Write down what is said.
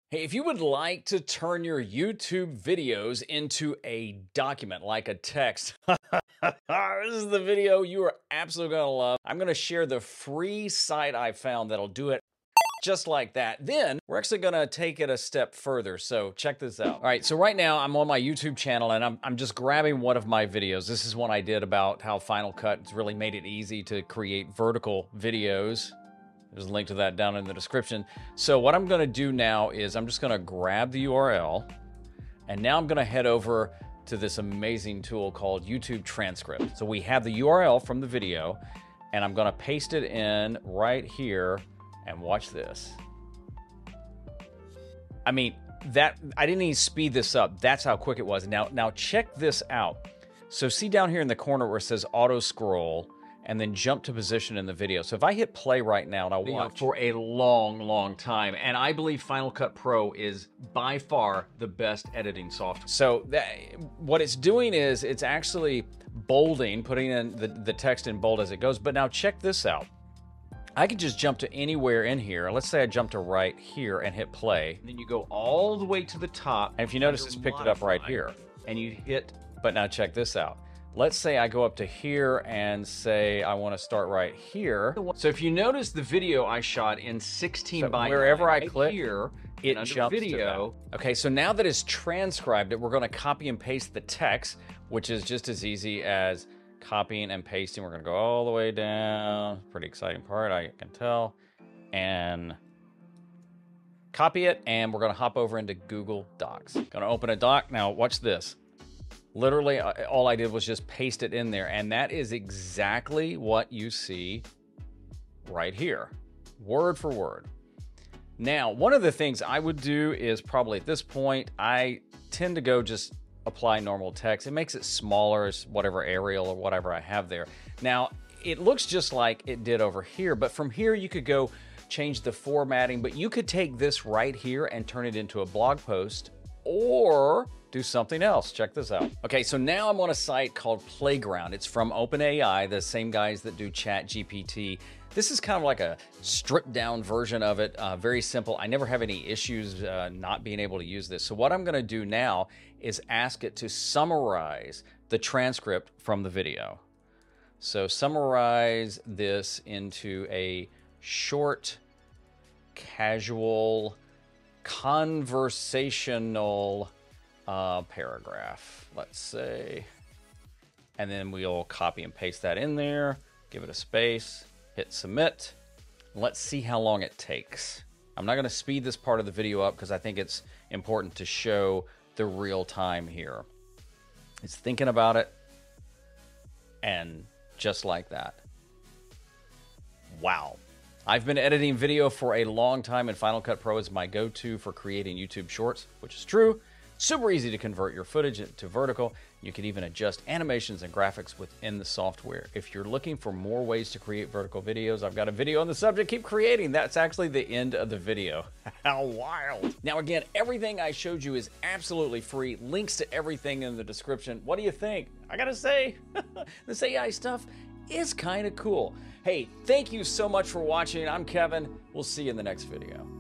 Hey, if you would like to turn your YouTube videos into a document like a text, this is the video you are absolutely going to love. I'm going to share the free site I found that'll do it just like that. Then we're actually going to take it a step further. So check this out. All right, so right now I'm on my YouTube channel and I'm just grabbing one of my videos. This is one I did about how Final Cut's really made it easy to create vertical videos. There's a link to that down in the description. So what I'm gonna do now is I'm just gonna grab the URL, and now I'm gonna head over to this amazing tool called YouTube Transcript. So we have the URL from the video, and I'm gonna paste it in right here, and watch this. I mean, I didn't even speed this up. That's how quick it was. Now check this out. So see down here in the corner where it says auto scroll, and then jump to position in the video. So if I hit play right now and I watch for a long time, and I believe Final Cut Pro is by far the best editing software. So what it's doing is it's actually bolding, putting in the text in bold as it goes. But now check this out. I could just jump to anywhere in here. Let's say I jump to right here and hit play. And then you go all the way to the top. And if you notice, it's picked it up right here. And you hit, but now check this out. Let's say I go up to here and say I want to start right here. So if you notice the video I shot in 16 by 9, wherever I click here, it jumps video. To that. Okay, so now that it's transcribed it, we're going to copy and paste the text, which is just as easy as copying and pasting. We're going to go all the way down. Pretty exciting part, I can tell. And copy it, and we're going to hop over into Google Docs. Going to open a doc. Now watch this. Literally, all I did was just paste it in there, and that is exactly what you see right here, word for word. Now, one of the things I would do is probably at this point, I tend to go just apply normal text. It makes it smaller, as whatever Arial or whatever I have there. Now, it looks just like it did over here, but from here you could go change the formatting, but you could take this right here and turn it into a blog post, or do something else. Check this out. Okay, so now I'm on a site called Playground. It's from OpenAI, the same guys that do ChatGPT. This is kind of like a stripped down version of it, very simple. I never have any issues not being able to use this. So what I'm gonna do now is ask it to summarize the transcript from the video. So summarize this into a short, casual, conversational paragraph, let's say, and then we'll copy and paste that in there, give it a space, hit submit. Let's see how long it takes. I'm not going to speed this part of the video up because I think it's important to show the real time here. It's thinking about it, and just like that. Wow. I've been editing video for a long time, and Final Cut Pro is my go-to for creating YouTube shorts, which is true. Super easy to convert your footage to vertical. You can even adjust animations and graphics within the software. If you're looking for more ways to create vertical videos, I've got a video on the subject. Keep creating. That's actually the end of the video. How wild. Now again, everything I showed you is absolutely free. Links to everything in the description. What do you think? I gotta say, this AI stuff is kind of cool. Hey, thank you so much for watching. I'm Kevin. We'll see you in the next video.